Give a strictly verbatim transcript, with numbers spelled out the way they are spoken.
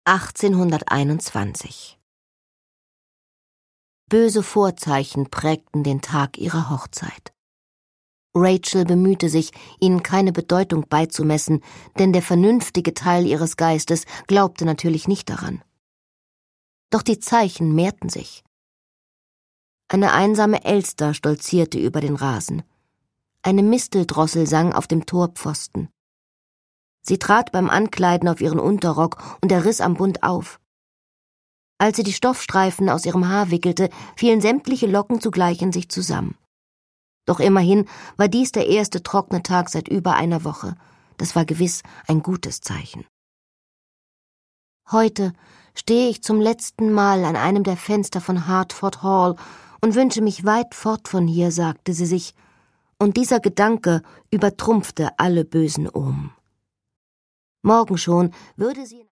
achtzehnhunderteinundzwanzig. Böse Vorzeichen prägten den Tag ihrer Hochzeit. Rachel bemühte sich, ihnen keine Bedeutung beizumessen, denn der vernünftige Teil ihres Geistes glaubte natürlich nicht daran. Doch die Zeichen mehrten sich. Eine einsame Elster stolzierte über den Rasen. Eine Misteldrossel sang auf dem Torpfosten. Sie trat beim Ankleiden auf ihren Unterrock und er riss am Bund auf. Als sie die Stoffstreifen aus ihrem Haar wickelte, fielen sämtliche Locken zugleich in sich zusammen. Doch immerhin war dies der erste trockene Tag seit über einer Woche. Das war gewiss ein gutes Zeichen. Heute stehe ich zum letzten Mal an einem der Fenster von Hertford Hall und wünsche mich weit fort von hier, sagte sie sich, und dieser Gedanke übertrumpfte alle bösen Omen. Morgen schon würde sie